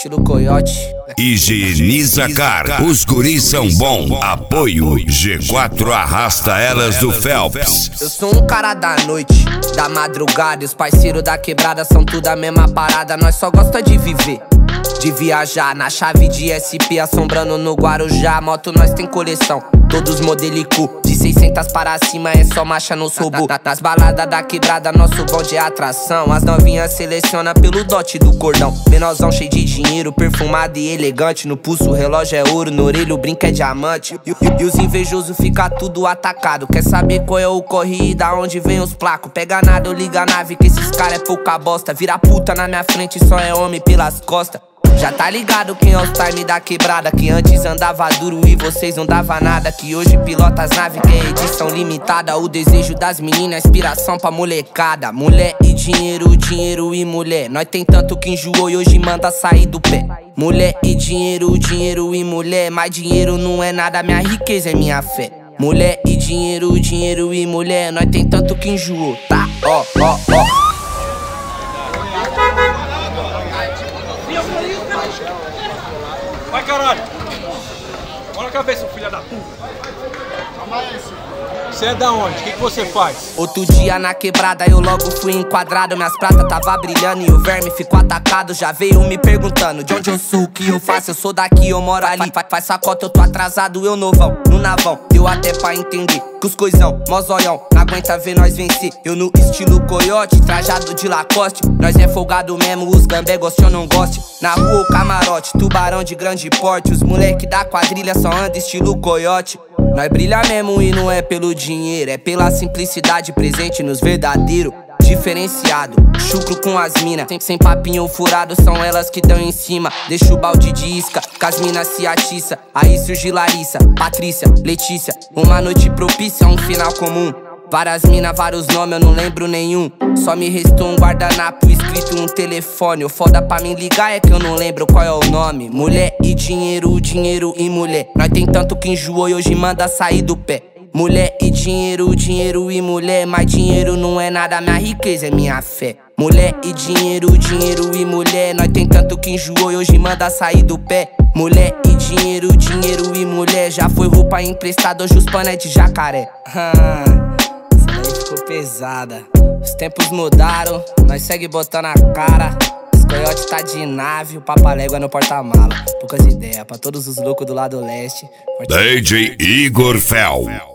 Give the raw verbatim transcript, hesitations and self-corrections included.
estilo coiote. Higieniza Car, os guris são bom. Apoio G quatro arrasta elas do Phelps. Eu sou um cara da noite, da madrugada, e os parceiros da quebrada são tudo a mesma parada. Nós só gosta de viver, de viajar na chave de S P, assombrando no Guarujá. Moto nós tem coleção, todos modelico, de seiscentas para cima é só marcha no sobo. Nas baladas da quebrada nosso bonde é atração. As novinhas seleciona pelo dote do cordão. Menorzão cheio de dinheiro, perfumado e elegante. No pulso o relógio é ouro, no orelho o brinco é diamante. E, e, e os invejosos fica tudo atacado. Quer saber qual é o corre e da onde vem os placos? Pega nada, eu liga a nave que esses cara é pouca bosta. Vira puta na minha frente, só é homem pelas costas. Já tá ligado quem é os time da quebrada, que antes andava duro e vocês não dava nada, que hoje pilota as naves que é edição limitada. O desejo das meninas, inspiração pra molecada. Mulher e dinheiro, dinheiro e mulher. Nós tem tanto que enjoou e hoje manda sair do pé. Mulher e dinheiro, dinheiro e mulher. Mas dinheiro não é nada, minha riqueza é minha fé. Mulher e dinheiro, dinheiro e mulher. Nós tem tanto que enjoou, tá? Ó, ó, ó. Vai, caralho! Olha a cabeça, filha da puta! Você é da onde? O que, que você faz? Outro dia na quebrada eu logo fui enquadrado. Minhas pratas tava brilhando e o verme ficou atacado. Já veio me perguntando de onde eu sou, o que eu faço. Eu sou daqui, eu moro ali. Faz, faz sacota, eu tô atrasado, eu novão. No navão, deu até pra entender que os coisão, mozóião, não aguenta ver nós vencer. Eu no estilo coiote, trajado de Lacoste. Nós é folgado mesmo, os gambé goste ou não goste. Na rua o camarote, tubarão de grande porte. Os moleque da quadrilha só anda estilo coiote. Nós brilha mesmo e não é pelo dinheiro, é pela simplicidade presente nos verdadeiros. Diferenciado, chucro com as mina, sem, sem papinho furado, são elas que dão em cima. Deixa o balde de isca, que as minas se atiça. Aí surge Larissa, Patrícia, Letícia. Uma noite propícia, um final comum. Várias minas, vários nomes, eu não lembro nenhum. Só me restou um guardanapo escrito um telefone. O foda pra me ligar é que eu não lembro qual é o nome. Mulher e dinheiro, dinheiro e mulher. Nós tem tanto que enjoou e hoje manda sair do pé. Mulher e dinheiro, dinheiro e mulher. Mas dinheiro não é nada, minha riqueza é minha fé. Mulher e dinheiro, dinheiro e mulher. Nós tem tanto que enjoou e hoje manda sair do pé. Mulher e dinheiro, dinheiro e mulher. Já foi roupa emprestada, hoje os pano é de jacaré. Essa daí ficou pesada. Os tempos mudaram, nós segue botando a cara. Os coiote tá de nave, o papalégua no porta-mala. Poucas ideias pra todos os loucos do lado leste. D J Igor Fel.